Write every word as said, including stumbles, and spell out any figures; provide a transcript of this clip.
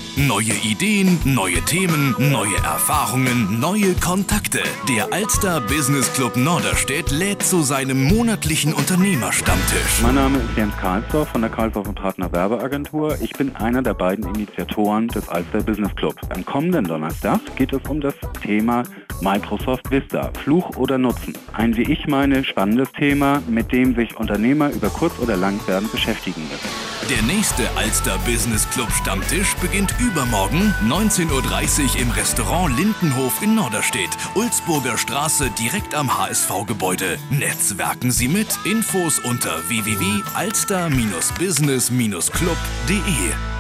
Neue Ideen, neue Themen, neue Erfahrungen, neue Kontakte. Der Alster Business Club Norderstedt lädt zu seinem monatlichen Unternehmerstammtisch. Mein Name ist Jens Karlsdorf von der Karlsdorf und Partner Werbeagentur. Ich bin einer der beiden Initiatoren des Alster Business Club. Am kommenden Donnerstag geht es um das Thema Microsoft Vista, Fluch oder Nutzen. Ein, wie ich meine, spannendes Thema, mit dem sich Unternehmer über kurz oder lang werden beschäftigen müssen. Der nächste Alster Business Club Stammtisch beginnt übermorgen neunzehn Uhr dreißig im Restaurant Lindenhof in Norderstedt, Ulzburger Straße direkt am H S V-Gebäude. Netzwerken Sie mit. Infos unter w w w punkt alster Bindestrich business Bindestrich club punkt de.